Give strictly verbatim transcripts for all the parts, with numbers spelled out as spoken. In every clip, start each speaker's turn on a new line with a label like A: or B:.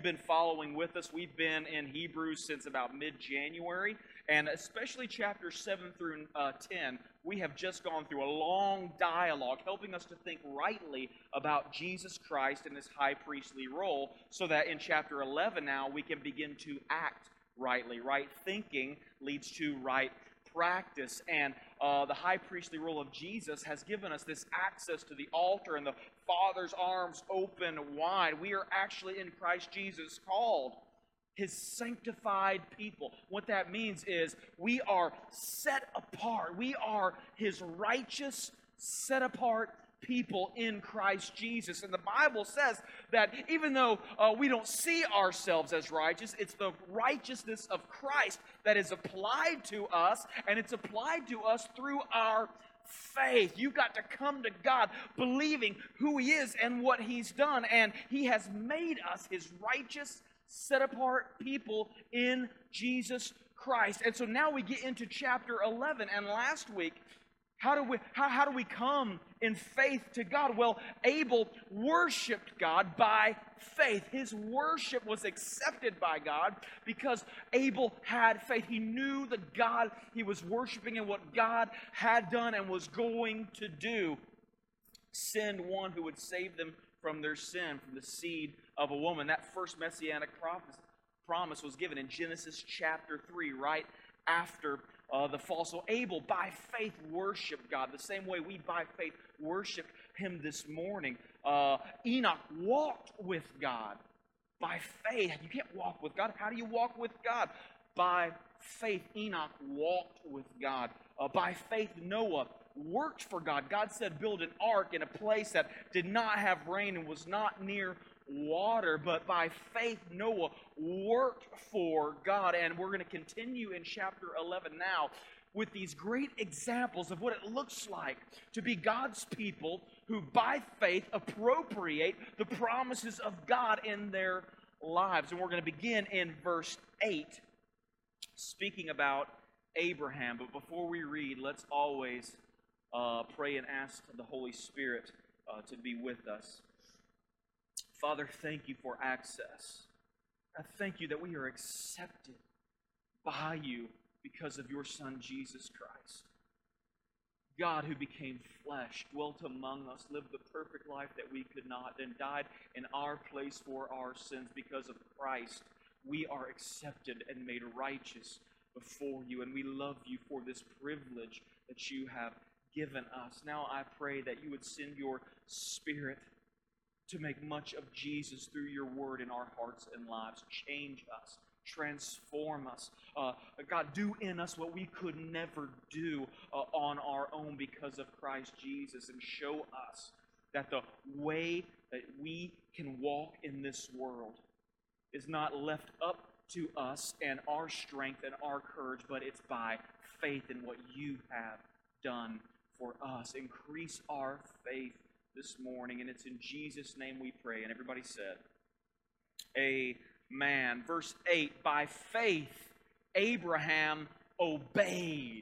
A: been following with us, we've been in Hebrews since about mid-January, and especially chapters seven through uh, ten, we have just gone through a long dialogue helping us to think rightly about Jesus Christ and His high priestly role, so that in chapter eleven now we can begin to act rightly. Right thinking leads to right practice, and uh, the high priestly role of Jesus has given us this access to the altar and the Father's arms open wide. We are actually in Christ Jesus called His sanctified people. What that means is we are set apart. We are His righteous, set apart people in Christ Jesus. And the Bible says that even though uh, we don't see ourselves as righteous, it's the righteousness of Christ that is applied to us, and it's applied to us through our faith. You've got to come to God believing who He is and what He's done, and He has made us His righteous, set-apart people in Jesus Christ. And so now we get into chapter eleven, and last week, How do we how, how do we come in faith to God? Well, Abel worshiped God by faith. His worship was accepted by God because Abel had faith. He knew the God he was worshiping and what God had done and was going to do. Send one who would save them from their sin, from the seed of a woman. That first messianic promise was given in Genesis chapter three, right after Uh, the fall. So Abel, by faith, worshiped God the same way we, by faith, worship Him this morning. Uh, Enoch walked with God by faith. You can't walk with God. How do you walk with God? By faith, Enoch walked with God. Uh, by faith, Noah worked for God. God said, build an ark in a place that did not have rain and was not near water, but by faith Noah worked for God. And we're going to continue in chapter eleven now with these great examples of what it looks like to be God's people who by faith appropriate the promises of God in their lives. And we're going to begin in verse eight, speaking about Abraham. But before we read, let's always uh, pray and ask the Holy Spirit uh, to be with us. Father, thank You for access. I thank You that we are accepted by You because of Your Son, Jesus Christ. God, who became flesh, dwelt among us, lived the perfect life that we could not, and died in our place for our sins. Because of Christ, we are accepted and made righteous before You, and we love You for this privilege that You have given us. Now I pray that You would send Your Spirit to make much of Jesus through Your word in our hearts and lives. Change us. Transform us. Uh, God, do in us what we could never do uh, on our own because of Christ Jesus. And show us that the way that we can walk in this world is not left up to us and our strength and our courage, but it's by faith in what You have done for us. Increase our faith this morning, and it's in Jesus' name we pray. And everybody said, amen. Verse eight, by faith Abraham obeyed.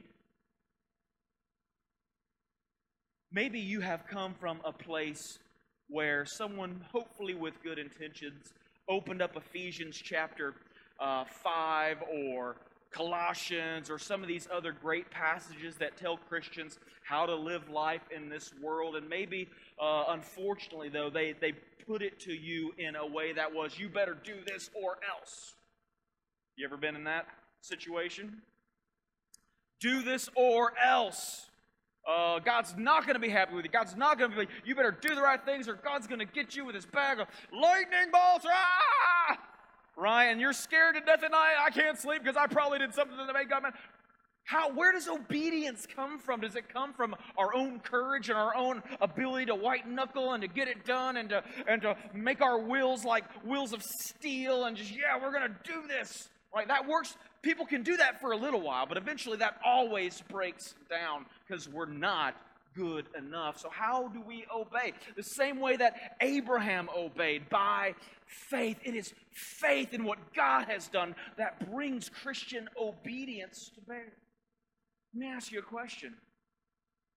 A: Maybe you have come from a place where someone, hopefully with good intentions, opened up Ephesians chapter uh, five or Colossians or some of these other great passages that tell Christians how to live life in this world. And maybe, uh, unfortunately, though, they, they put it to you in a way that was, you better do this or else. You ever been in that situation? Do this or else. Uh, God's not going to be happy with you. God's not going to be, you better do the right things or God's going to get you with His bag of lightning bolts. Ah! Right? And you're scared to death at night. I can't sleep because I probably did something that made God mad. How, where does obedience come from? Does it come from our own courage and our own ability to white knuckle and to get it done and to, and to make our wills like wills of steel and just, yeah, we're going to do this. Right? That works. People can do that for a little while, but eventually that always breaks down because we're not good enough. So how do we obey? The same way that Abraham obeyed, by faith. It is faith in what God has done that brings Christian obedience to bear. Let me ask you a question.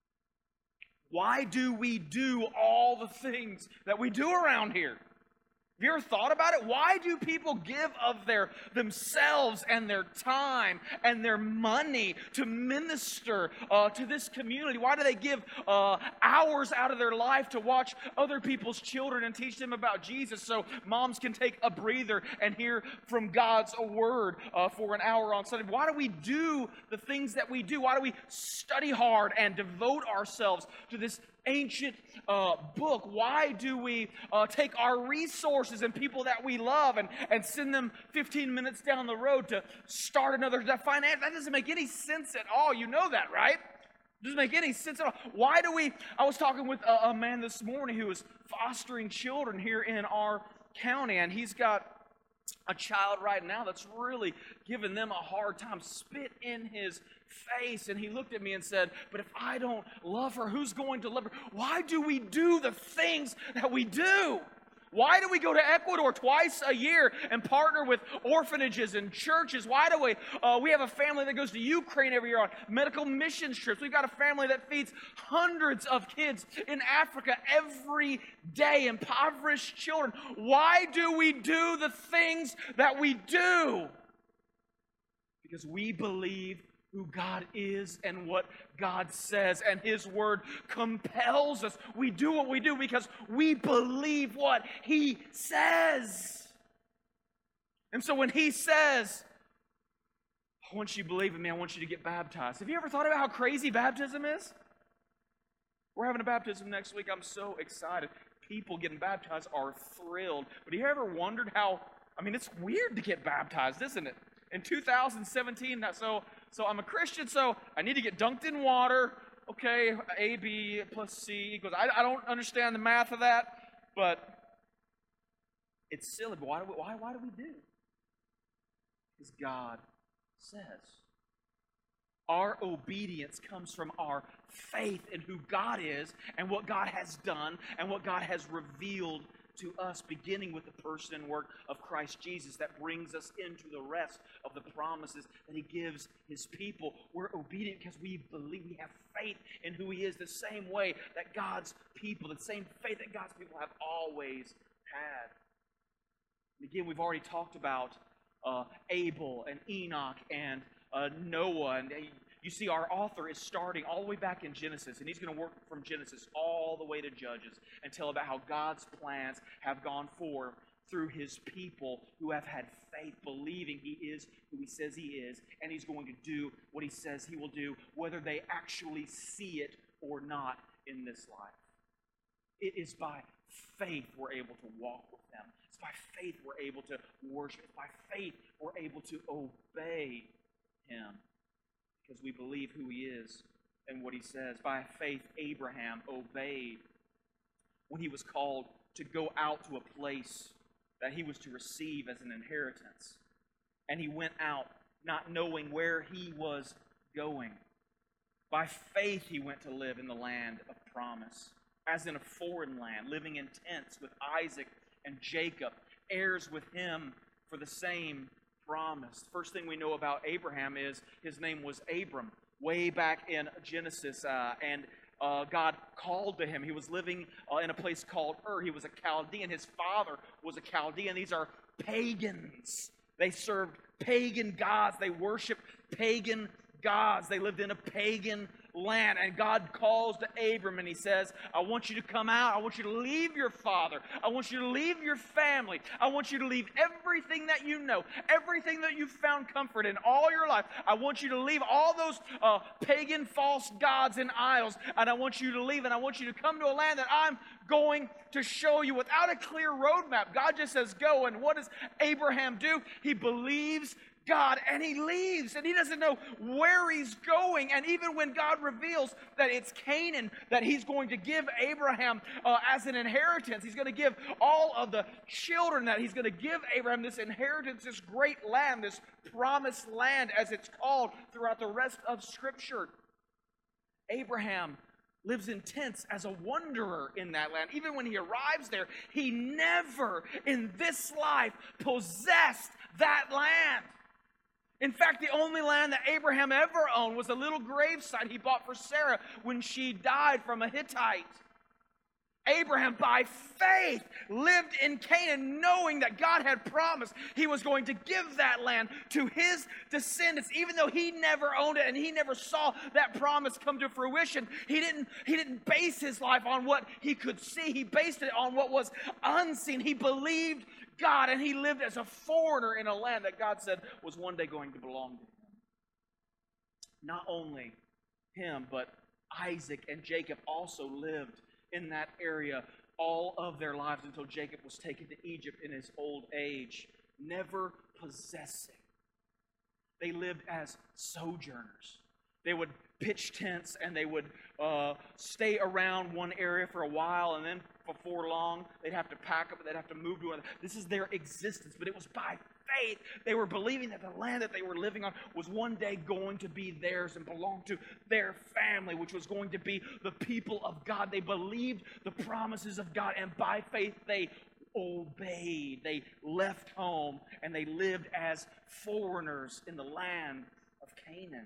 A: Why do we do all the things that we do around here? Have you ever thought about it? Why do people give of their themselves and their time and their money to minister uh, to this community? Why do they give uh, hours out of their life to watch other people's children and teach them about Jesus so moms can take a breather and hear from God's word uh, for an hour on Sunday? Why do we do the things that we do? Why do we study hard and devote ourselves to this ancient uh, book? Why do we uh, take our resources and people that we love and, and send them fifteen minutes down the road to start another finance? That doesn't make any sense at all. You know that, right? It doesn't make any sense at all. Why do we... I was talking with a, a man this morning who is fostering children here in our county, and he's got a child right now that's really giving them a hard time, spit in his face. And he looked at me and said, but if I don't love her, who's going to love her? Why do we do the things that we do? Why do we go to Ecuador twice a year and partner with orphanages and churches? Why do we? Uh, we have a family that goes to Ukraine every year on medical mission trips. We've got a family that feeds hundreds of kids in Africa every day, impoverished children. Why do we do the things that we do? Because we believe who God is and what God says, and His Word compels us. We do what we do because we believe what He says. And so when He says, I want you to believe in me, I want you to get baptized. Have you ever thought about how crazy baptism is? We're having a baptism next week. I'm so excited. People getting baptized are thrilled. But have you ever wondered how, I mean, it's weird to get baptized, isn't it? In two thousand seventeen, so so I'm a Christian, so I need to get dunked in water. Okay, A, B plus C equals, I, I don't understand the math of that, but it's silly. But why do we, why, why do we do? Because God says. Our obedience comes from our faith in who God is and what God has done and what God has revealed to us, beginning with the person and work of Christ Jesus that brings us into the rest of the promises that He gives His people. We're obedient because we believe, we have faith in who He is, the same way that God's people, the same faith that God's people have always had. And again, we've already talked about uh, Abel and Enoch and uh, Noah, and you see, our author is starting all the way back in Genesis, and he's going to work from Genesis all the way to Judges and tell about how God's plans have gone forth through His people who have had faith, believing He is who He says He is, and He's going to do what He says He will do, whether they actually see it or not in this life. It is by faith we're able to walk with Him. It's by faith we're able to worship. It's by faith we're able to obey Him. Because we believe who He is and what He says. By faith, Abraham obeyed when he was called to go out to a place that he was to receive as an inheritance. And he went out not knowing where he was going. By faith, he went to live in the land of promise, as in a foreign land, living in tents with Isaac and Jacob, heirs with him for the same promise. First thing we know about Abraham is his name was Abram, way back in Genesis, uh, and uh, God called to him. He was living uh, in a place called Ur. He was a Chaldean. His father was a Chaldean. These are pagans. They served pagan gods. They worshiped pagan gods. They lived in a pagan land. And God calls to Abram and He says, I want you to come out. I want you to leave your father. I want you to leave your family. I want you to leave everything that you know, everything that you've found comfort in all your life. I want you to leave all those uh, pagan false gods and idols, and I want you to leave, and I want you to come to a land that I'm going to show you without a clear roadmap. God just says go, and what does Abraham do? He believes God, and he leaves, and he doesn't know where he's going. And even when God reveals that it's Canaan that He's going to give Abraham uh, as an inheritance, He's going to give all of the children that He's going to give Abraham this inheritance, this great land, this promised land, as it's called throughout the rest of Scripture. Abraham lives in tents as a wanderer in that land. Even when he arrives there, he never in this life possessed that land. In fact, the only land that Abraham ever owned was a little gravesite he bought for Sarah when she died from a Hittite. Abraham, by faith, lived in Canaan, knowing that God had promised he was going to give that land to his descendants, even though he never owned it and he never saw that promise come to fruition. He didn't, he didn't base his life on what he could see. He based it on what was unseen. He believed God, and he lived as a foreigner in a land that God said was one day going to belong to him. Not only him, but Isaac and Jacob also lived in that area all of their lives until Jacob was taken to Egypt in his old age, never possessing. They lived as sojourners. They would pitch tents and they would uh, stay around one area for a while, and then before long they'd have to pack up, they'd have to move to another. This is their existence, but it was by faith. They were believing that the land that they were living on was one day going to be theirs and belong to their family, which was going to be the people of God. They believed the promises of God, and by faith they obeyed. They left home and they lived as foreigners in the land of Canaan.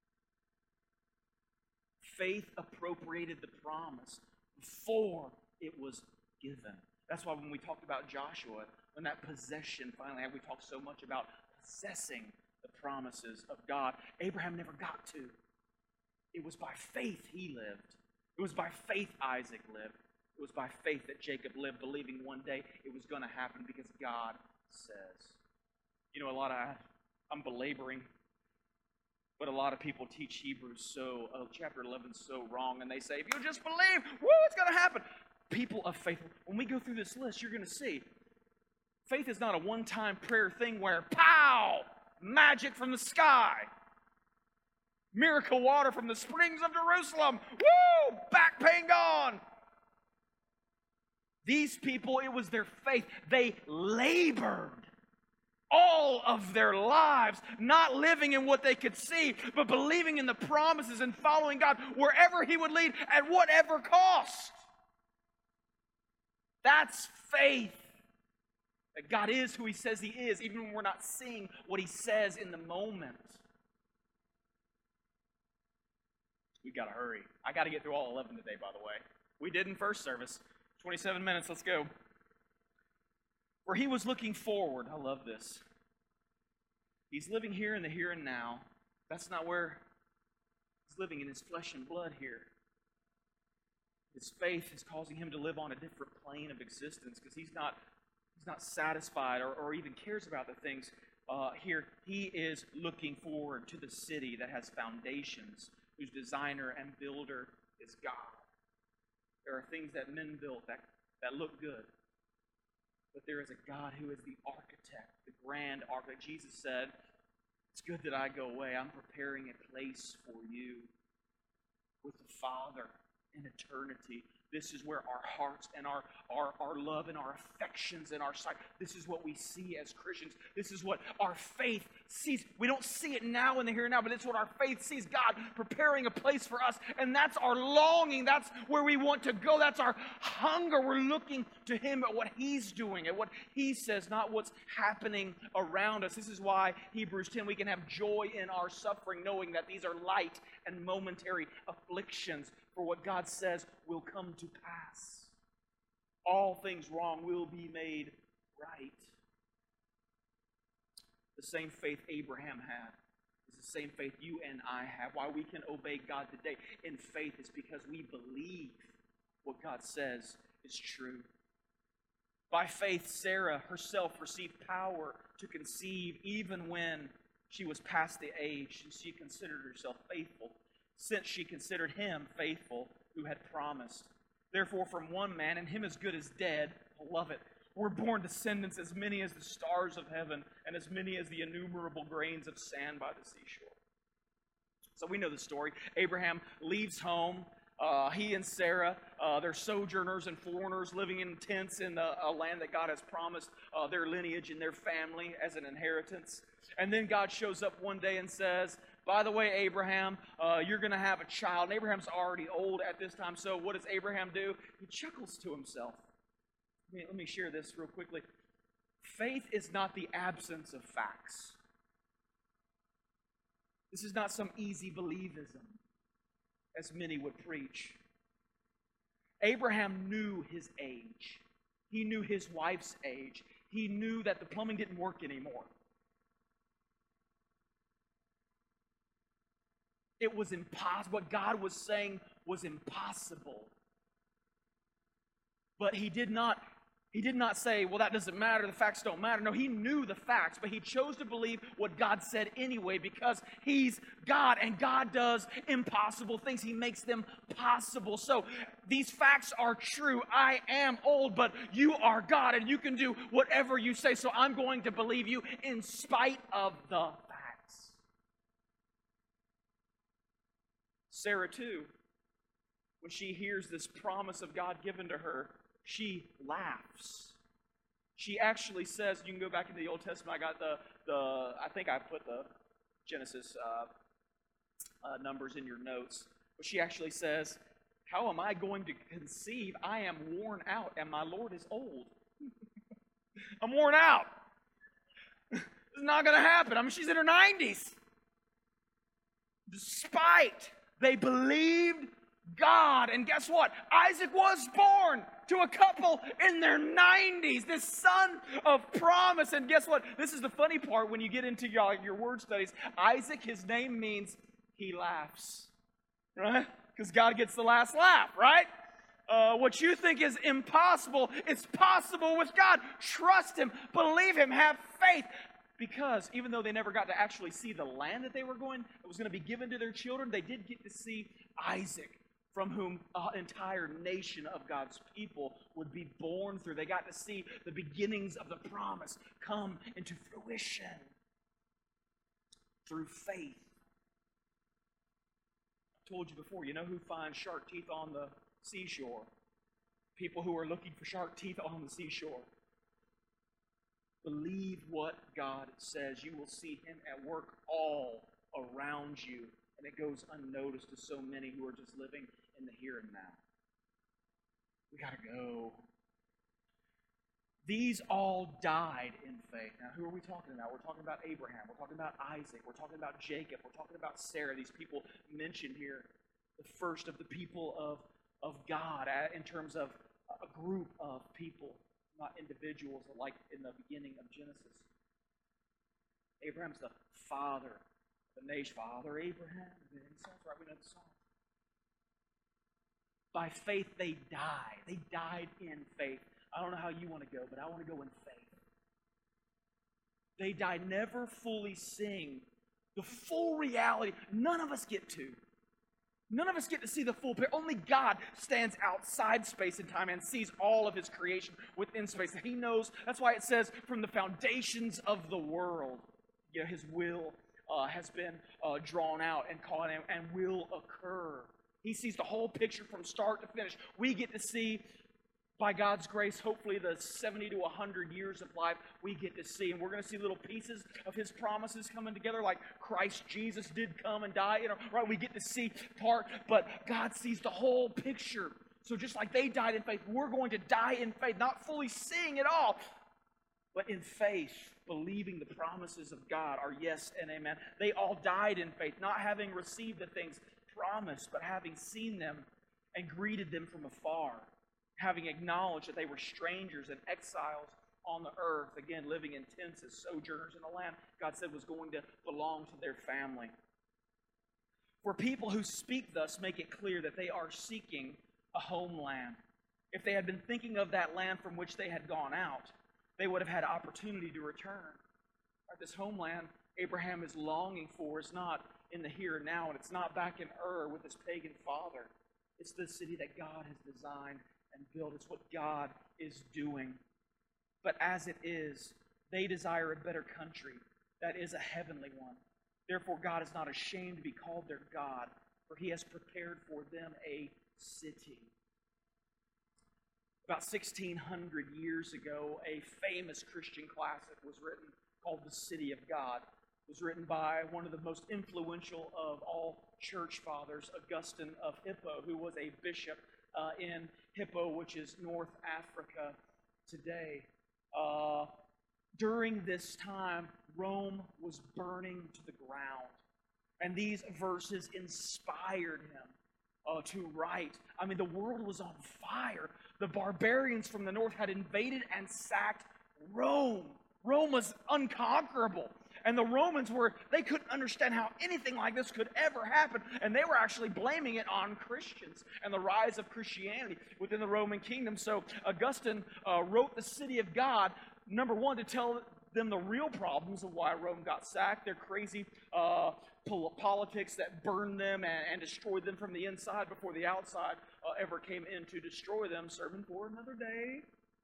A: Faith appropriated the promise before it was given. That's why when we talked about Joshua, when that possession finally happened, we talked so much about possessing the promises of God. Abraham never got to. It was by faith he lived. It was by faith Isaac lived. It was by faith that Jacob lived, believing one day it was going to happen because God says. You know, a lot of, I'm belaboring, but a lot of people teach Hebrews so, uh, chapter eleven so wrong, and they say, if you just believe, woo, it's going to happen. People of faith, when we go through this list, you're going to see, faith is not a one-time prayer thing where, pow, magic from the sky, miracle water from the springs of Jerusalem, woo, back pain gone. These people, it was their faith. They labored all of their lives, not living in what they could see, but believing in the promises and following God wherever He would lead at whatever cost. That's faith. That God is who He says He is, even when we're not seeing what He says in the moment. We got to hurry. I got to get through all eleven today, by the way. We did in first service. twenty-seven minutes, let's go. Where he was looking forward. I love this. He's living here in the here and now. That's not where he's living, in his flesh and blood here. His faith is causing him to live on a different plane of existence because he's not, he's not satisfied or, or even cares about the things uh, here. He is looking forward to the city that has foundations, whose designer and builder is God. There are things that men built that, that look good. But there is a God who is the architect, the grand architect. Jesus said, it's good that I go away. I'm preparing a place for you with the Father in eternity. This is where our hearts and our, our, our love and our affections and our sight, this is what we see as Christians. This is what our faith sees. We don't see it now in the here and now, but it's what our faith sees. God preparing a place for us, and that's our longing. That's where we want to go. That's our hunger. We're looking to Him at what He's doing, at what He says, not what's happening around us. This is why Hebrews ten, we can have joy in our suffering, knowing that these are light and momentary afflictions, for what God says will come to pass. All things wrong will be made right. The same faith Abraham had is the same faith you and I have. Why we can obey God today in faith is because we believe what God says is true. By faith, Sarah herself received power to conceive even when she was past the age, and she considered herself faithful, since she considered him faithful who had promised. Therefore, from one man, and him as good as dead, I love it, were born descendants as many as the stars of heaven, and as many as the innumerable grains of sand by the seashore. So we know the story. Abraham leaves home. Uh, he and Sarah, uh, they're sojourners and foreigners living in tents in a, a land that God has promised uh, their lineage and their family as an inheritance. And then God shows up one day and says, by the way, Abraham, uh, you're going to have a child. And Abraham's already old at this time, so what does Abraham do? He chuckles to himself. Let me, let me share this real quickly. Faith is not the absence of facts. This is not some easy believism, as many would preach. Abraham knew his age. He knew his wife's age. He knew that the plumbing didn't work anymore. It was impossible. What God was saying was impossible. But he did not, he did not say, well, that doesn't matter, the facts don't matter. No, he knew the facts, but he chose to believe what God said anyway because he's God, and God does impossible things. He makes them possible. So these facts are true. I am old, but you are God, and you can do whatever you say. So I'm going to believe you in spite of the facts. Sarah, too, when she hears this promise of God given to her, she laughs. She actually says, you can go back into the Old Testament, I got the, the I think I put the Genesis uh, uh, numbers in your notes, but she actually says, how am I going to conceive? I am worn out, and my Lord is old. I'm worn out. It's not going to happen. I mean, she's in her nineties. Despite they believed God. And guess what? Isaac was born to a couple in their nineties. This son of promise. And guess what? This is the funny part when you get into your, your word studies. Isaac, his name means he laughs. Right? Because God gets the last laugh, right? Uh, what you think is impossible, it's possible with God. Trust Him. Believe Him. Have faith. Because even though they never got to actually see the land that they were going, that was going to be given to their children, they did get to see Isaac, from whom an entire nation of God's people would be born through. They got to see the beginnings of the promise come into fruition through faith. I told you before, you know who finds shark teeth on the seashore? People who are looking for shark teeth on the seashore. Believe what God says. You will see Him at work all around you. And it goes unnoticed to so many who are just living in the here and now. We got to go. These all died in faith. Now, who are we talking about? We're talking about Abraham. We're talking about Isaac. We're talking about Jacob. We're talking about Sarah. These people mentioned here, the first of the people of, of God in terms of a group of people, not individuals like in the beginning of Genesis. Abraham's the father of the nation. Father Abraham. That's right, we know the song. By faith they died. They died in faith. I don't know how you want to go, but I want to go in faith. They died never fully seeing the full reality. None of us get to. None of us get to see the full picture. Only God stands outside space and time and sees all of His creation within space. He knows. That's why it says, from the foundations of the world, you know, His will uh, has been uh, drawn out and caught and, and will occur. He sees the whole picture from start to finish. We get to see, by God's grace, hopefully the seventy to one hundred years of life we get to see. And we're going to see little pieces of His promises coming together, like Christ Jesus did come and die. You know, right? We get to see part, but God sees the whole picture. So just like they died in faith, we're going to die in faith, not fully seeing it all, but in faith, believing the promises of God are yes and amen. They all died in faith, not having received the things promised, but having seen them and greeted them from afar, having acknowledged that they were strangers and exiles on the earth, again, living in tents as sojourners in a land God said was going to belong to their family. For people who speak thus make it clear that they are seeking a homeland. If they had been thinking of that land from which they had gone out, they would have had opportunity to return. This homeland Abraham is longing for is not in the here and now, and it's not back in Ur with his pagan father. It's the city that God has designed and built. It's what God is doing. But as it is, they desire a better country that is a heavenly one. Therefore, God is not ashamed to be called their God, for He has prepared for them a city. About sixteen hundred years ago, a famous Christian classic was written called The City of God. It was written by one of the most influential of all church fathers, Augustine of Hippo, who was a bishop uh, in Hippo, which is North Africa today. Uh, during this time, Rome was burning to the ground. And these verses inspired him uh, to right. I mean, the world was on fire. The barbarians from the north had invaded and sacked Rome. Rome was unconquerable. And the Romans were, they couldn't understand how anything like this could ever happen. And they were actually blaming it on Christians and the rise of Christianity within the Roman kingdom. So Augustine uh, wrote the City of God, number one, to tell them the real problems of why Rome got sacked, their crazy uh, pol- politics that burned them and, and destroyed them from the inside before the outside uh, ever came in to destroy them. Sermon for another day.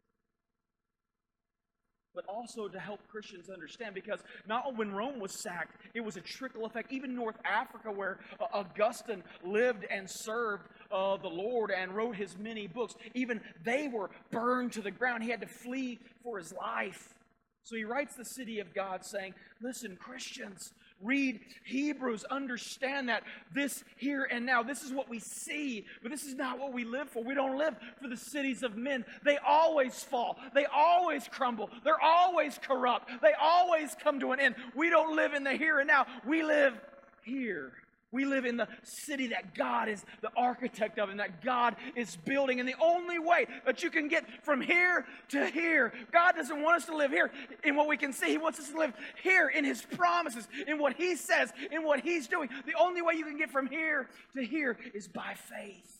A: But also to help Christians understand, because not only when Rome was sacked, it was a trickle effect. Even North Africa, where uh, Augustine lived and served uh, the Lord and wrote his many books, even they were burned to the ground. He had to flee for his life. So he writes the City of God saying, listen, Christians, read Hebrews, understand that this here and now, this is what we see, but this is not what we live for. We don't live for the cities of men. They always fall. They always crumble. They're always corrupt. They always come to an end. We don't live in the here and now. We live here. We live in the city that God is the architect of and that God is building. And the only way that you can get from here to here, God doesn't want us to live here in what we can see. He wants us to live here in His promises, in what He says, in what He's doing. The only way you can get from here to here is by faith.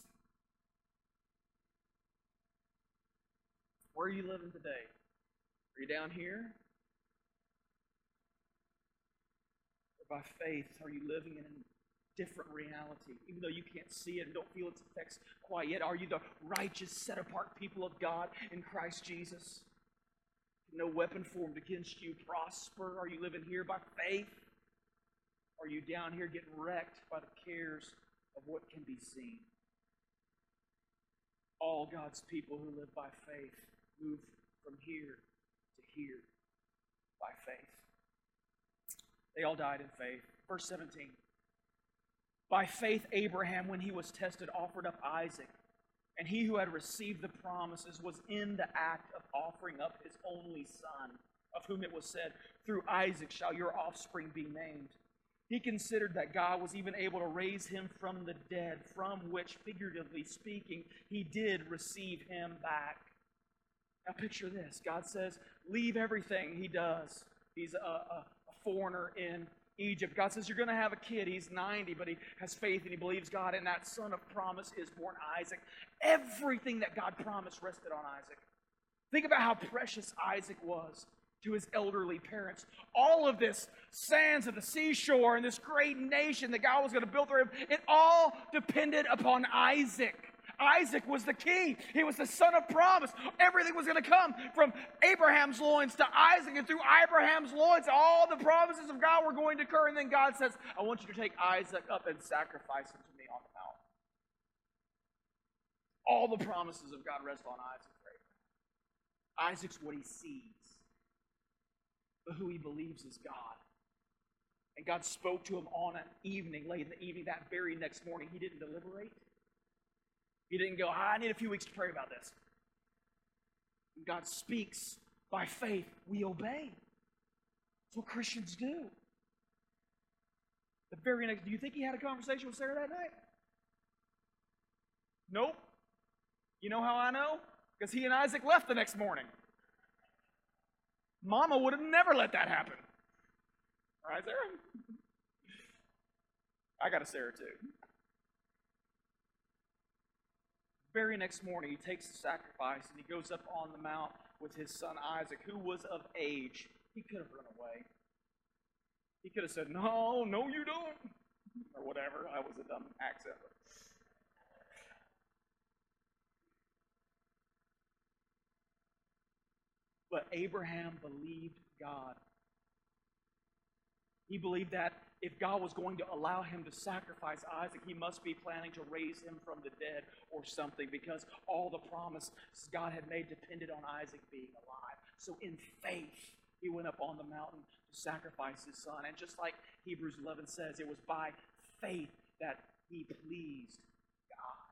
A: Where are you living today? Are you down here? Or by faith, are you living in an different reality, even though you can't see it and don't feel its effects quite yet? Are you the righteous, set-apart people of God in Christ Jesus? No weapon formed against you prosper. Are you living here by faith? Are you down here getting wrecked by the cares of what can be seen? All God's people who live by faith move from here to here by faith. They all died in faith. Verse seventeen. By faith, Abraham, when he was tested, offered up Isaac. And he who had received the promises was in the act of offering up his only son, of whom it was said, through Isaac shall your offspring be named. He considered that God was even able to raise him from the dead, from which, figuratively speaking, he did receive him back. Now picture this. God says, leave everything. He does. He's a, a, a foreigner in Egypt. God says, you're going to have a kid. He's ninety, but he has faith and he believes God, and that son of promise is born Isaac. Everything that God promised rested on Isaac. Think about how precious Isaac was to his elderly parents. All of this sands of the seashore and this great nation that God was going to build through him, it all depended upon Isaac. Isaac was the key. He was the son of promise. Everything was going to come from Abraham's loins to Isaac, and through Abraham's loins, all the promises of God were going to occur. And then God says, I want you to take Isaac up and sacrifice him to me on the mountain. All the promises of God rest on Isaac. Right? Isaac's what he sees, but who he believes is God. And God spoke to him on an evening, late in the evening, that very next morning. He didn't deliberate. He didn't go, I need a few weeks to pray about this. When God speaks by faith, we obey. That's what Christians do. The very next, do you think he had a conversation with Sarah that night? Nope. You know how I know? Because he and Isaac left the next morning. Mama would have never let that happen. All right, Sarah? I got a Sarah too. Very next morning, he takes the sacrifice and he goes up on the mount with his son Isaac, who was of age. He could have run away. He could have said, no, no you don't. Or whatever. I was a dumb accent. But Abraham believed God. He believed that if God was going to allow him to sacrifice Isaac, he must be planning to raise him from the dead or something, because all the promises God had made depended on Isaac being alive. So in faith, he went up on the mountain to sacrifice his son. And just like Hebrews eleven says, it was by faith that he pleased God.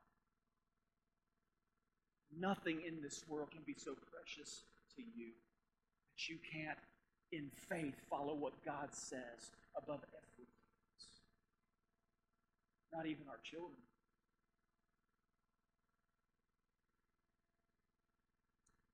A: Nothing in this world can be so precious to you that you can't, in faith, follow what God says above everything else. Not even our children.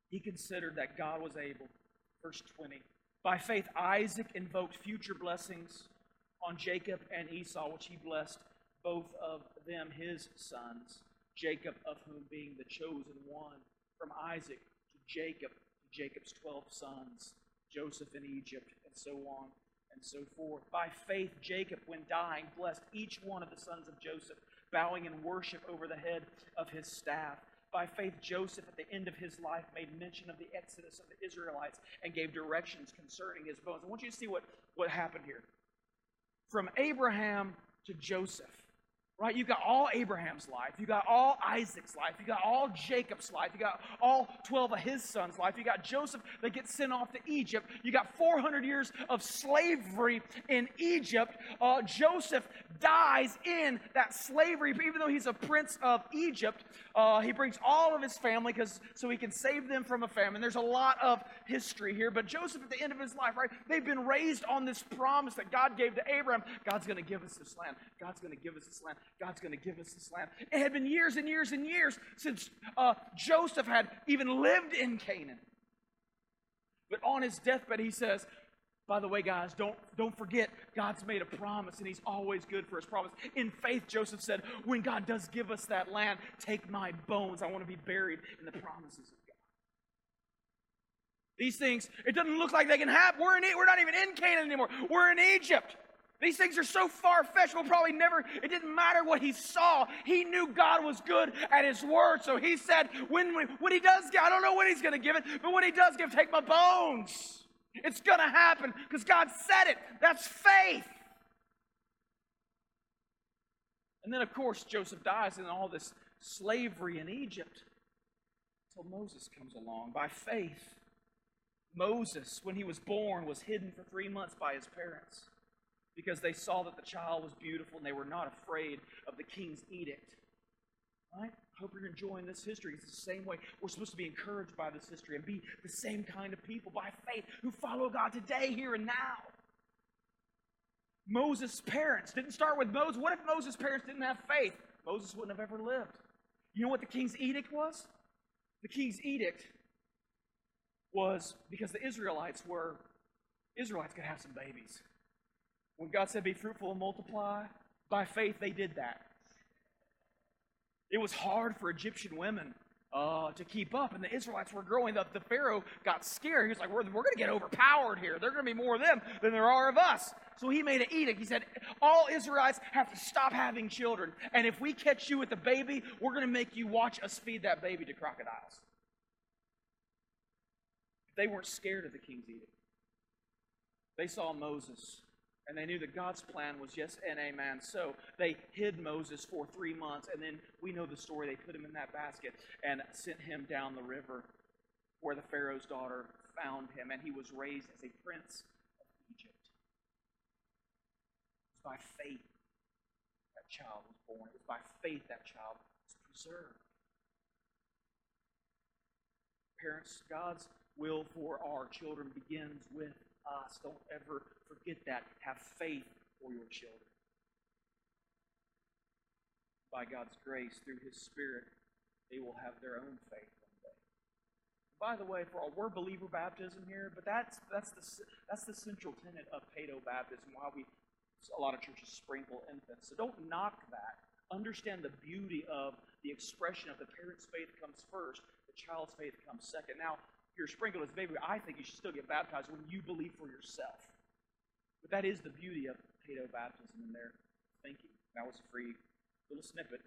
A: He considered that God was able. Verse twenty. By faith, Isaac invoked future blessings on Jacob and Esau, which he blessed both of them his sons. Jacob, of whom being the chosen one, from Isaac to Jacob, to Jacob's twelve sons, Joseph in Egypt, and so on and so forth. By faith, Jacob, when dying, blessed each one of the sons of Joseph, bowing in worship over the head of his staff. By faith, Joseph, at the end of his life, made mention of the exodus of the Israelites and gave directions concerning his bones. I want you to see what, what happened here. From Abraham to Joseph, right? You got all Abraham's life. You got all Isaac's life. You got all Jacob's life. You got all twelve of his sons' life. You got Joseph that gets sent off to Egypt. You got four hundred years of slavery in Egypt. Uh, Joseph dies in that slavery, even though he's a prince of Egypt. Uh, he brings all of his family because so he can save them from a famine. There's a lot of history here. But Joseph, at the end of his life, right? They've been raised on this promise that God gave to Abraham. God's going to give us this land. God's going to give us this land. God's going to give us this land. It had been years and years and years since uh, Joseph had even lived in Canaan. But on his deathbed, he says, by the way, guys, don't, don't forget, God's made a promise, and He's always good for His promise. In faith, Joseph said, when God does give us that land, take my bones. I want to be buried in the promises of God. These things, it doesn't look like they can happen. We're, in, we're not even in Canaan anymore. We're in Egypt. These things are so far-fetched, we'll probably never, it didn't matter what he saw. He knew God was good at His word. So he said, when, when he does give, I don't know when He's going to give it, but when He does give, take my bones. It's going to happen because God said it. That's faith. And then, of course, Joseph dies in all this slavery in Egypt until Moses comes along. By faith, Moses, when he was born, was hidden for three months by his parents, because they saw that the child was beautiful and they were not afraid of the king's edict. Right? I hope you're enjoying this history. It's the same way we're supposed to be encouraged by this history and be the same kind of people by faith who follow God today, here and now. Moses' parents didn't start with Moses. What if Moses' parents didn't have faith? Moses wouldn't have ever lived. You know what the king's edict was? The king's edict was because the Israelites were, Israelites could have some babies. When God said, be fruitful and multiply, by faith they did that. It was hard for Egyptian women uh, to keep up, and the Israelites were growing. The, the Pharaoh got scared. He was like, we're, we're going to get overpowered here. There are going to be more of them than there are of us. So he made an edict. He said, all Israelites have to stop having children, and if we catch you with a baby, we're going to make you watch us feed that baby to crocodiles. They weren't scared of the king's edict. They saw Moses, and they knew that God's plan was yes and amen. So they hid Moses for three months, and then we know the story. They put him in that basket and sent him down the river where the Pharaoh's daughter found him, and he was raised as a prince of Egypt. It was by faith that child was born. It was by faith that child was preserved. Parents, God's will for our children begins with us. Don't ever forget that. Have faith for your children. By God's grace, through His Spirit, they will have their own faith one day. By the way, for all, we're believer baptism here, but that's that's the that's the central tenet of paedo baptism. Why we a lot of churches sprinkle infants. So don't knock that. Understand the beauty of the expression of the parent's faith comes first, the child's faith comes second. Now, you're sprinkled as a baby, I think you should still get baptized when you believe for yourself. But that is the beauty of paedo baptism in their thinking. That was a free little snippet.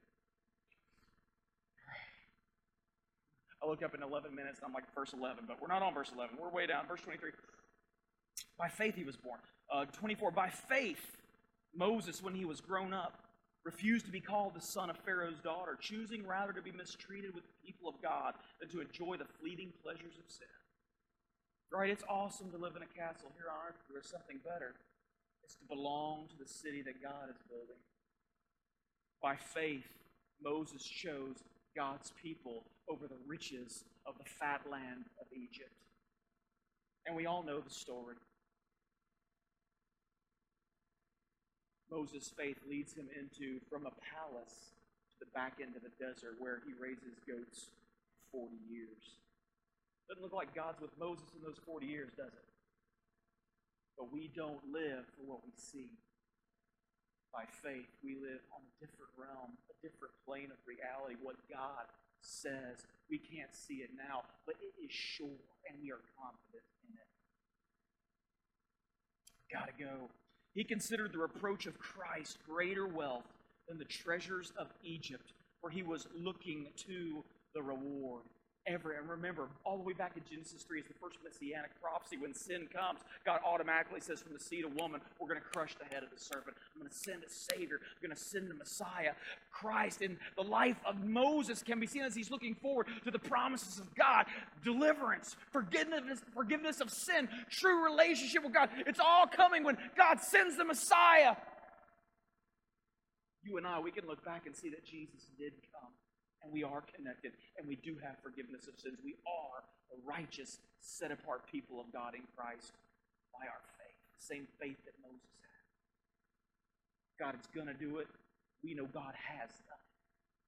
A: I look up in eleven minutes and I'm like verse eleven, but we're not on verse eleven. We're way down. Verse twenty-three. By faith he was born. Uh, twenty-four. By faith, Moses, when he was grown up, refused to be called the son of Pharaoh's daughter, choosing rather to be mistreated with the people of God than to enjoy the fleeting pleasures of sin. Right? It's awesome to live in a castle here on earth, but there's something better. It's to belong to the city that God is building. By faith, Moses chose God's people over the riches of the fat land of Egypt. And we all know the story. Moses' faith leads him into, from a palace to the back end of the desert where he raises goats for forty years. Doesn't look like God's with Moses in those forty years, does it? But we don't live for what we see. By faith, we live on a different realm, a different plane of reality. What God says, we can't see it now, but it is sure, and we are confident in it. Gotta go. He considered the reproach of Christ greater wealth than the treasures of Egypt, where he was looking to the reward. Ever. And remember, all the way back in Genesis three is the first messianic prophecy. When sin comes, God automatically says, from the seed of woman, we're going to crush the head of the serpent. I'm going to send a Savior. I'm going to send a Messiah. Christ in the life of Moses can be seen as he's looking forward to the promises of God. Deliverance, forgiveness, forgiveness of sin, true relationship with God. It's all coming when God sends the Messiah. You and I, we can look back and see that Jesus did come. And we are connected, and we do have forgiveness of sins. We are a righteous, set-apart people of God in Christ by our faith. The same faith that Moses had. God is going to do it. We know God has done it.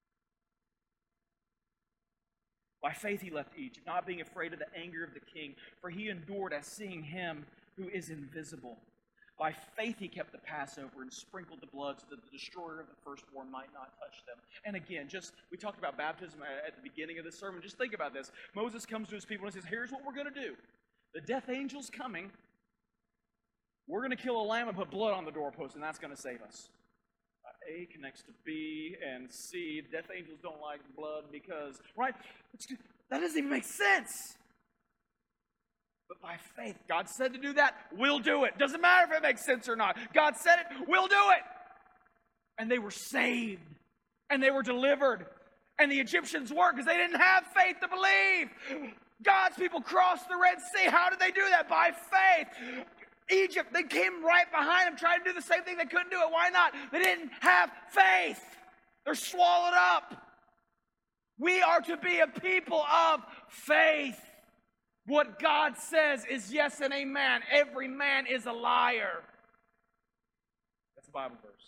A: By faith he left Egypt, not being afraid of the anger of the king, for he endured as seeing him who is invisible. By faith he kept the Passover and sprinkled the blood so that the destroyer of the firstborn might not touch them. And again, just we talked about baptism at the beginning of this sermon. Just think about this. Moses comes to his people and says, here's what we're going to do. The death angel's coming. We're going to kill a lamb and put blood on the doorpost, and that's going to save us. Uh, A connects to B and C. Death angels don't like blood because, right? It's, that doesn't even make sense. But by faith, God said to do that, we'll do it. Doesn't matter if it makes sense or not. God said it, we'll do it. And they were saved. And they were delivered. And the Egyptians weren't because they didn't have faith to believe. God's people crossed the Red Sea. How did they do that? By faith. Egypt, they came right behind them trying to do the same thing. They couldn't do it. Why not? They didn't have faith. They're swallowed up. We are to be a people of faith. What God says is yes and amen. Every man is a liar. That's a Bible verse.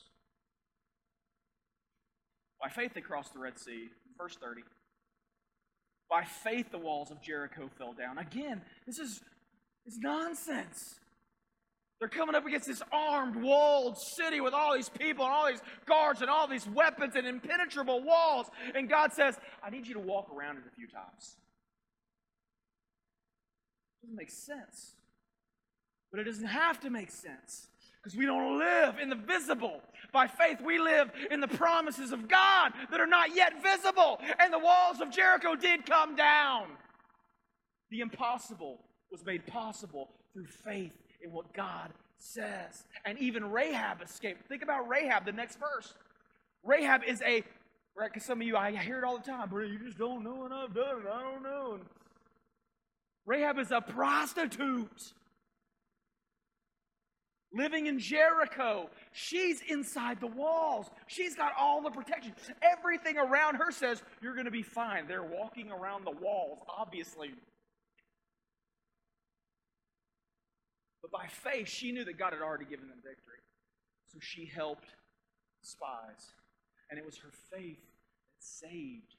A: By faith they crossed the Red Sea. Verse thirty. By faith the walls of Jericho fell down. Again, this is it's nonsense. They're coming up against this armed, walled city with all these people and all these guards and all these weapons and impenetrable walls. And God says, I need you to walk around it a few times. Doesn't make sense. But it doesn't have to make sense because we don't live in the visible. By faith, we live in the promises of God that are not yet visible. And the walls of Jericho did come down. The impossible was made possible through faith in what God says. And even Rahab escaped. Think about Rahab, the next verse. Rahab is a, right, because some of you, I hear it all the time, but you just don't know enough, done it, I don't know. And Rahab is a prostitute living in Jericho. She's inside the walls. She's got all the protection. Everything around her says, you're going to be fine. They're walking around the walls, obviously. But by faith, she knew that God had already given them victory. So she helped spies. And it was her faith that saved.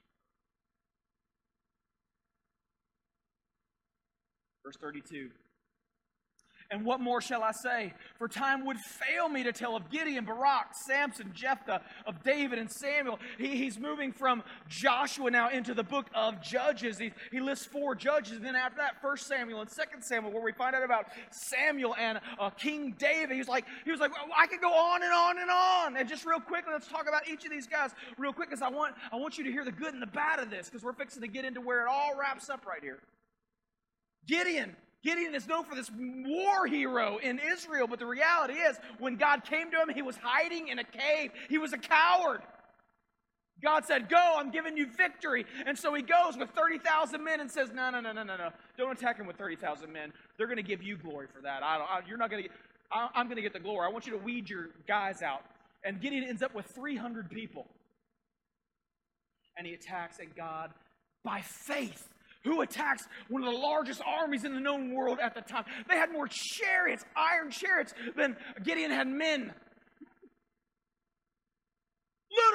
A: Verse thirty-two. And what more shall I say? For time would fail me to tell of Gideon, Barak, Samson, Jephthah, of David and Samuel. He, he's moving from Joshua now into the book of Judges. He, he lists four judges. And then after that, First Samuel and Second Samuel, where we find out about Samuel and uh, King David. He was like, he was like, well, I could go on and on and on. And just real quickly, let's talk about each of these guys real quick, because I want, I want you to hear the good and the bad of this, because we're fixing to get into where it all wraps up right here. Gideon. Gideon is known for this war hero in Israel, but the reality is, when God came to him, he was hiding in a cave. He was a coward. God said, go, I'm giving you victory. And so he goes with thirty thousand men and says, no, no, no, no, no, no. Don't attack him with thirty thousand men. They're going to give you glory for that. I don't, I, you're not going to get, I, I'm going to get the glory. I want you to weed your guys out. And Gideon ends up with three hundred people. And he attacks, and God, by faith, who attacks one of the largest armies in the known world at the time. They had more chariots, iron chariots, than Gideon had men.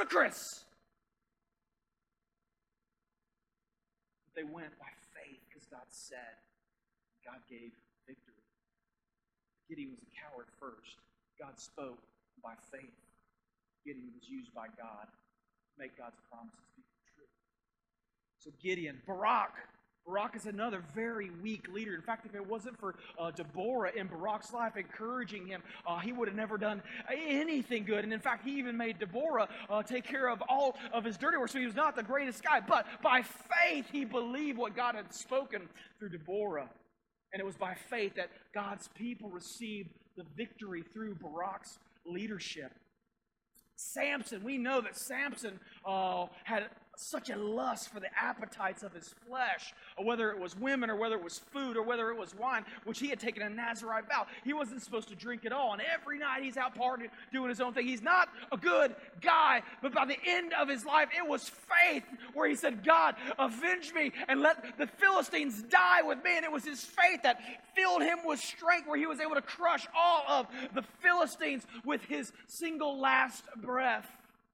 A: Ludicrous. But they went by faith because God said. God gave victory. Gideon was a coward first. God spoke by faith. Gideon was used by God to make God's promises be true. So Gideon, Barak. Barak is another very weak leader. In fact, if it wasn't for uh, Deborah in Barak's life encouraging him, uh, he would have never done anything good. And in fact, he even made Deborah uh, take care of all of his dirty work. So he was not the greatest guy. But by faith, he believed what God had spoken through Deborah. And it was by faith that God's people received the victory through Barak's leadership. Samson, we know that Samson uh, had such a lust for the appetites of his flesh, or whether it was women, or whether it was food, or whether it was wine, which he had taken a Nazirite vow. He wasn't supposed to drink at all, and every night he's out partying, doing his own thing. He's not a good guy, but by the end of his life, it was faith where he said, God, avenge me, and let the Philistines die with me. And it was his faith that filled him with strength, where he was able to crush all of the Philistines with his single last breath.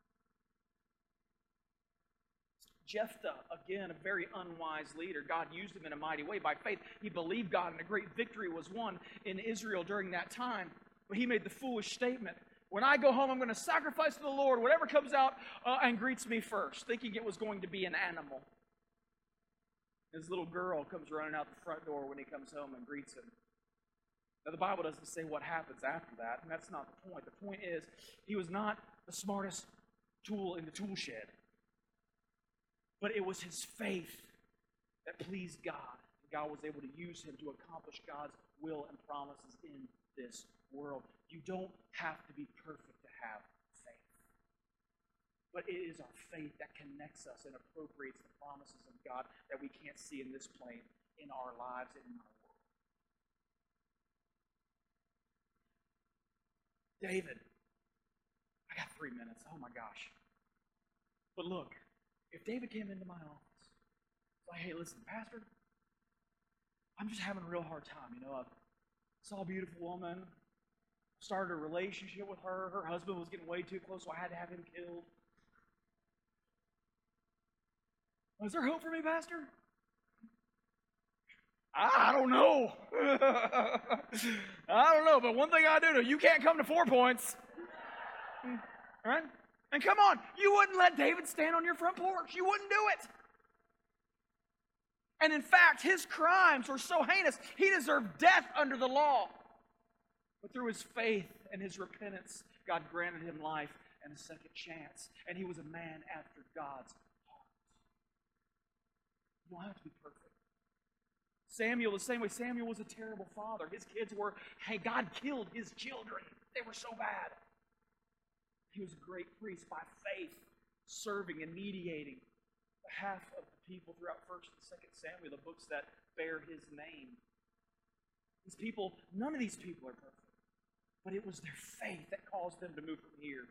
A: Jephthah, again, a very unwise leader. God used him in a mighty way. By faith, he believed God, and a great victory was won in Israel during that time. But he made the foolish statement, when I go home, I'm going to sacrifice to the Lord whatever comes out uh, and greets me first, thinking it was going to be an animal. His little girl comes running out the front door when he comes home and greets him. Now, the Bible doesn't say what happens after that, and that's not the point. The point is, he was not the smartest tool in the tool shed. But it was his faith that pleased God. God was able to use him to accomplish God's will and promises in this world. You don't have to be perfect to have faith. But it is our faith that connects us and appropriates the promises of God that we can't see in this plane, in our lives and in our world. David. I got three minutes. Oh my gosh. But look. If David came into my office, it's like, hey, listen, Pastor, I'm just having a real hard time. You know, I saw a beautiful woman, started a relationship with her. Her husband was getting way too close, so I had to have him killed. Is there hope for me, Pastor? I don't know. I don't know, but one thing I do know, you can't come to Four Points. All right? And come on, you wouldn't let David stand on your front porch. You wouldn't do it. And in fact, his crimes were so heinous, he deserved death under the law. But through his faith and his repentance, God granted him life and a second chance. And he was a man after God's heart. You don't have to be perfect. Samuel, the same way, Samuel was a terrible father. His kids were, hey, God killed his children. They were so bad. He was a great priest by faith, serving and mediating behalf of the people throughout First and Second Samuel, the books that bear his name. These people, none of these people are perfect, but it was their faith that caused them to move from here.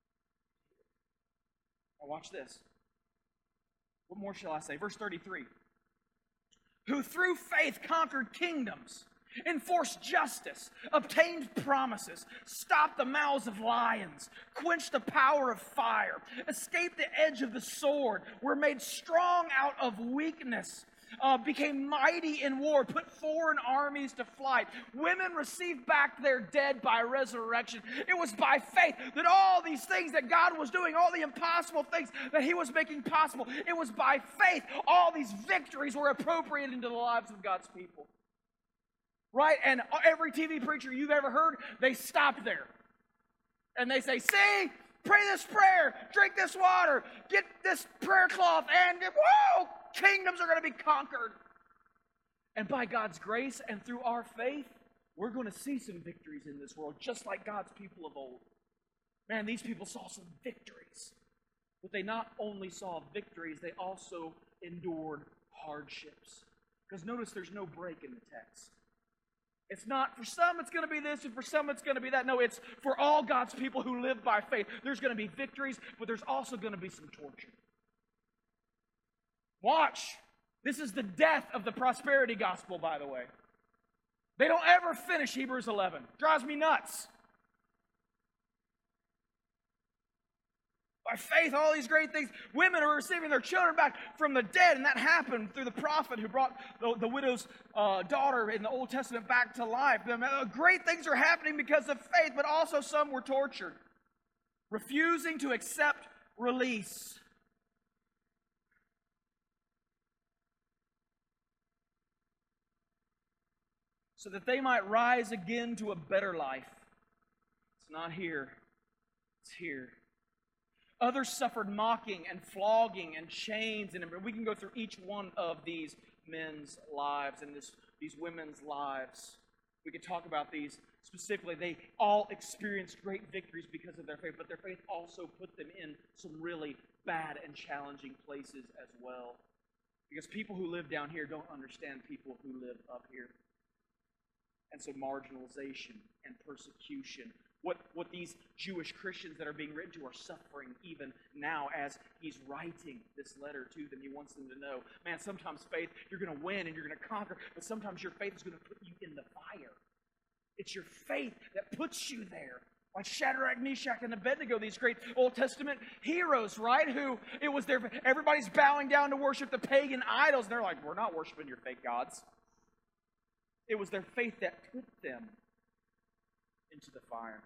A: Now watch this. What more shall I say? Verse thirty-three. Who through faith conquered kingdoms, enforced justice, obtained promises, stopped the mouths of lions, quenched the power of fire, escaped the edge of the sword, were made strong out of weakness, uh, became mighty in war, put foreign armies to flight. Women received back their dead by resurrection. It was by faith that all these things that God was doing, all the impossible things that he was making possible, it was by faith all these victories were appropriated into the lives of God's people. Right? And every T V preacher you've ever heard, they stop there. And they say, see, pray this prayer, drink this water, get this prayer cloth, and whoa, kingdoms are going to be conquered. And by God's grace and through our faith, we're going to see some victories in this world, just like God's people of old. Man, these people saw some victories. But they not only saw victories, they also endured hardships. Because notice there's no break in the text. It's not, for some it's going to be this, and for some it's going to be that. No, it's for all God's people who live by faith. There's going to be victories, but there's also going to be some torture. Watch. This is the death of the prosperity gospel, by the way. They don't ever finish Hebrews eleven. Drives me nuts. By faith, all these great things. Women are receiving their children back from the dead, and that happened through the prophet who brought the, the widow's uh, daughter in the Old Testament back to life. The, uh, great things are happening because of faith, but also some were tortured, refusing to accept release. So that they might rise again to a better life. It's not here, it's here. Others suffered mocking and flogging and chains, and we can go through each one of these men's lives and this, these women's lives. We could talk about these specifically. They all experienced great victories because of their faith, but their faith also put them in some really bad and challenging places as well. Because people who live down here don't understand people who live up here. And so marginalization and persecution, what, what these Jewish Christians that are being written to are suffering even now as he's writing this letter to them. He wants them to know, man, sometimes faith, you're going to win and you're going to conquer, but sometimes your faith is going to put you in the fire. It's your faith that puts you there. Like Shadrach, Meshach, and Abednego, these great Old Testament heroes, right? Who, it was their, everybody's bowing down to worship the pagan idols, and they're like, we're not worshiping your fake gods. It was their faith that put them into the fire.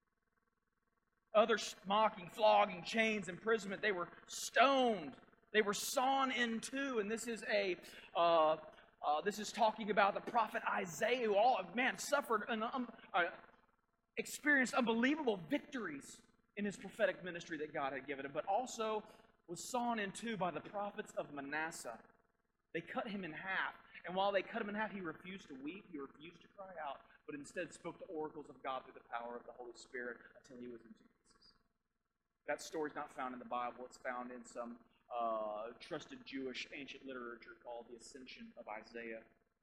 A: Others mocking, flogging, chains, imprisonment. They were stoned. They were sawn in two. And this is a uh, uh, this is talking about the prophet Isaiah, who all man suffered and um, uh, experienced unbelievable victories in his prophetic ministry that God had given him, but also was sawn in two by the prophets of Manasseh. They cut him in half. And while they cut him in half, he refused to weep, he refused to cry out, but instead spoke the oracles of God through the power of the Holy Spirit until he was in two pieces. That story's not found in the Bible. It's found in some uh, trusted Jewish ancient literature called the Ascension of Isaiah.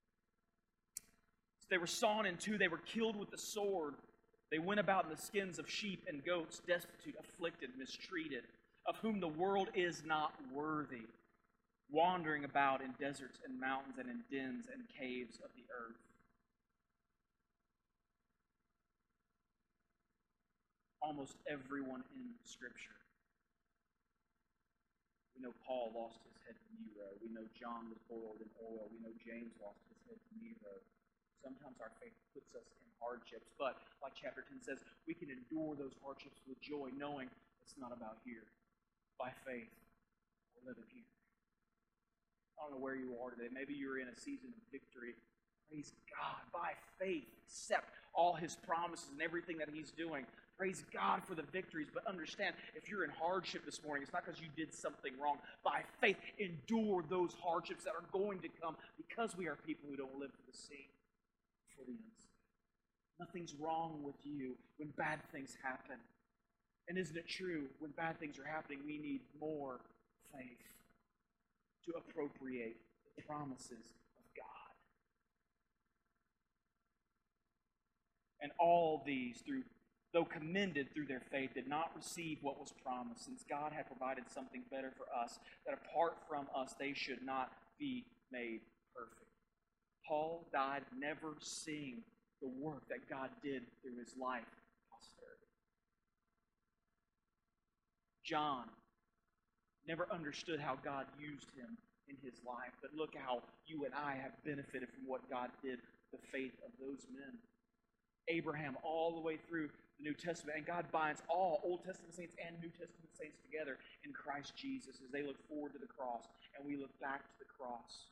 A: So they were sawn in two. They were killed with the sword. They went about in the skins of sheep and goats, destitute, afflicted, mistreated, of whom the world is not worthy, wandering about in deserts and mountains and in dens and caves of the earth. Almost everyone in Scripture. We know Paul lost his head to Nero. We know John was boiled in oil. We know James lost his head to Nero. Sometimes our faith puts us in hardships, but like chapter ten says, we can endure those hardships with joy, knowing it's not about here. By faith, we're living here. I don't know where you are today. Maybe you're in a season of victory. Praise God. By faith, accept all His promises and everything that He's doing. Praise God for the victories. But understand, if you're in hardship this morning, it's not because you did something wrong. By faith, endure those hardships that are going to come because we are people who don't live for the seen, for the unseen. Nothing's wrong with you when bad things happen. And isn't it true, when bad things are happening, we need more faith to appropriate the promises of God. And all these, through though commended through their faith, did not receive what was promised, since God had provided something better for us, that apart from us they should not be made perfect. Paul died never seeing the work that God did through his life and posterity. John never understood how God used him in his life. But look how you and I have benefited from what God did, the faith of those men. Abraham all the way through the New Testament. And God binds all Old Testament saints and New Testament saints together in Christ Jesus as they look forward to the cross and we look back to the cross.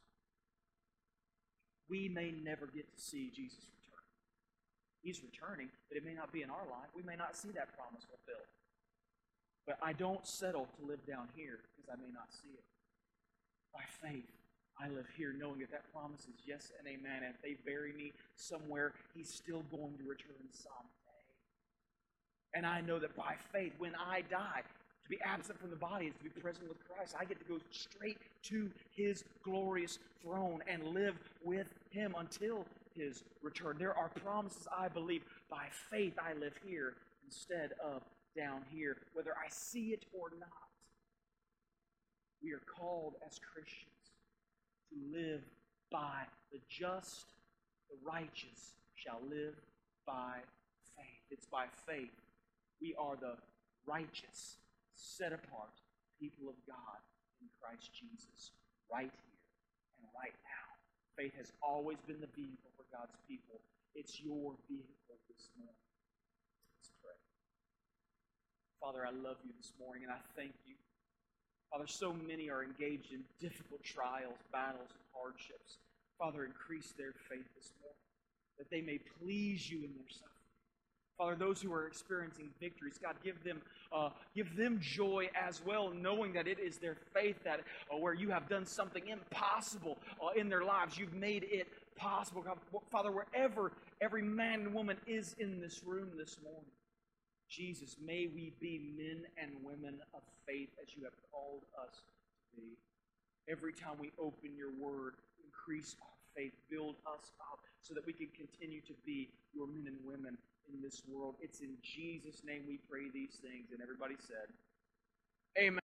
A: We may never get to see Jesus return. He's returning, but it may not be in our life. We may not see that promise fulfilled. But I don't settle to live down here because I may not see it. By faith, I live here knowing that that promise is yes and amen. And if they bury me somewhere, He's still going to return someday. And I know that by faith, when I die, to be absent from the body is to be present with Christ. I get to go straight to His glorious throne and live with Him until His return. There are promises I believe. By faith, I live here instead of down here, whether I see it or not. We are called as Christians to live by the just, the righteous shall live by faith. It's by faith. We are the righteous set apart people of God in Christ Jesus right here and right now. Faith has always been the vehicle for God's people. It's your vehicle this morning. Let's pray. Father, I love you this morning, and I thank you. Father, so many are engaged in difficult trials, battles, and hardships. Father, increase their faith this morning, that they may please you in their suffering. Father, those who are experiencing victories, God, give them uh, give them joy as well, knowing that it is their faith that uh, where you have done something impossible uh, in their lives, you've made it possible. God, Father, wherever every man and woman is in this room this morning, Jesus, may we be men and women of faith as you have called us to be. Every time we open your word, increase our faith, build us up so that we can continue to be your men and women in this world. It's in Jesus' name we pray these things. And everybody said, amen.